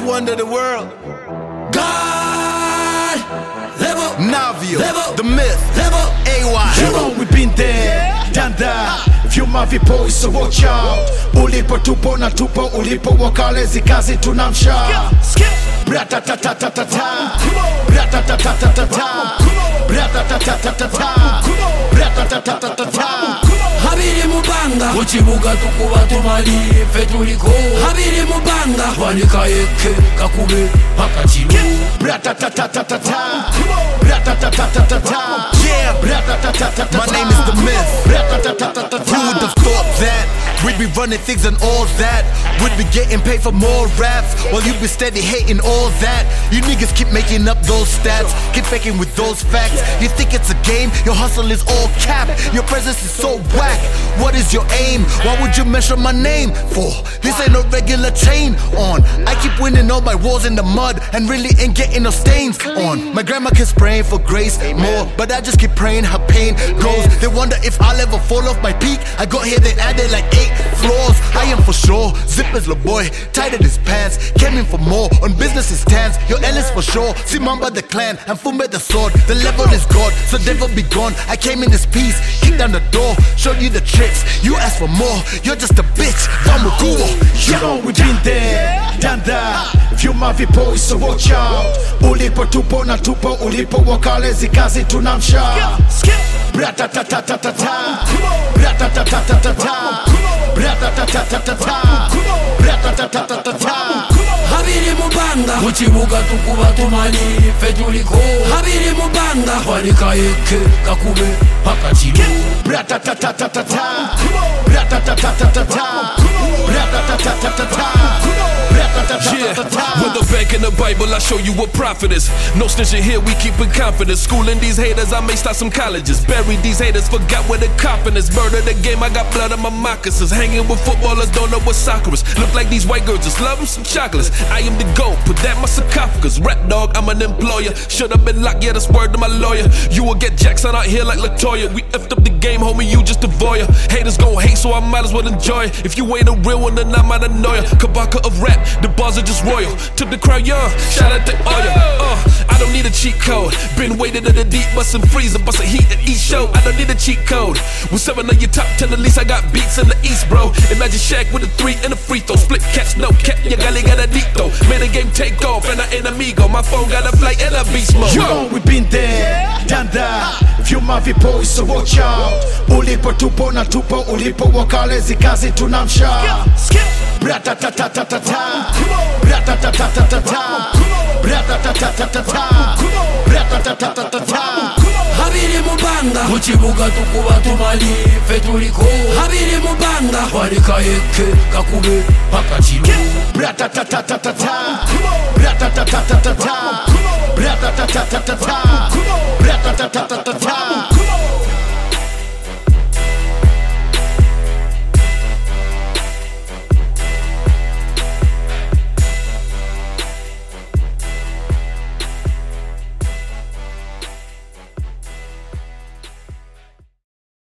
wonder the world. God, level, Navio, level, the myth, level, AY. You know we've been there, done that. Few mavi boys, so watch out. Ulipo tupo na tupo, ulipo wakale zikazi tunamsha. Bratatatatata, bratatatatata, bratatatatata, bratatatatata. Habiri mubanga uchibuga tukuba tumali fetuliko. Habiri mubanga wanika eke kakube pakachiru. Bratatatatata, bratatatatata. Yeah, my name is the myth. Who would have thought that we'd be running things and all that? We'd be getting paid for more raps while you be steady hating all that. You niggas keep making up those stats, keep faking with those facts. You think it's a game? Your hustle is all cap. Your presence is so whack. What is your aim? Why would you measure my name for? This ain't no regular chain on. I keep winning all my wars in the mud and really ain't getting no stains on. My grandma keeps praying for grace more, but I just keep praying her pain goes. They wonder if I'll ever fall off my peak. I got here, they added like 8 floors. I am for sure. Zippers, little boy, tight in his pants. Came in for more, on business is stands. Your L is for sure. See Mamba the clan and Fumbe the sword. The level is God, so devil be gone. I came in this peace, kicked down the door, showed you the tricks. You asked for more, you're just a bitch. Vamos cool. You know we've been there, done that. Few mavi boys, so watch out. Ulipo tupo na tupo, ulipo wakale zikazi tunamsha. Bratatatatata, bratatatatata, bratatatatata, bratatatatata. Habiri mubanga uchibuga tukuba tumali fetuliko. Habiri mubanga wanika eke kakube pakachiru. Bratatatatata, bratatatatata, bratatatatata. Yeah, with the bank in the Bible, I show you what profit is. No snitching here, we keep it confident. Schooling these haters, I may start some colleges. Buried these haters, forgot where the copping is. Murder the game, I got blood on my moccasins. Hanging with footballers, don't know what soccer is. Look like these white girls, just love them some chocolates. I am the GOAT, put that in my sarcophagus. Rap dog, I'm an employer. Should've been locked, yeah, that's word to my lawyer. You will get Jackson out here like Latoya. We effed up the game, homie, you just a voyeur. Haters gon' hate, so I might as well enjoy it. If you ain't a real one, then I might annoy ya. Kabaka of rap, the bars are just royal. Took the crowd young, shout out to Oya. I don't need a cheat code. Been waiting in the deep, bustin' freezer, bustin' heat at each show. I don't need a cheat code. With 7 of your top 10, at least I got beats in the east, bro. Imagine Shaq with a 3 and a free throw. Split catch, no cap, your gully got a deep though. Made the game take off and I ain't amigo. My phone got a flight and a beast mode. You know we've been there, done that. Few mavi boys, so watch out. Ulipo tupo na tupo, ulipo wakale zikazi tunamsha. Bratatatatata, bratatatatata, bratatatatata, bratatatatata. Habiri mubanga uchibuga tukuba tumali fetuliko. Habiri mubanga wanika eke kakube pakachiru. Bratatatatata, bratatatatata, bratatatatata, bratatatatata.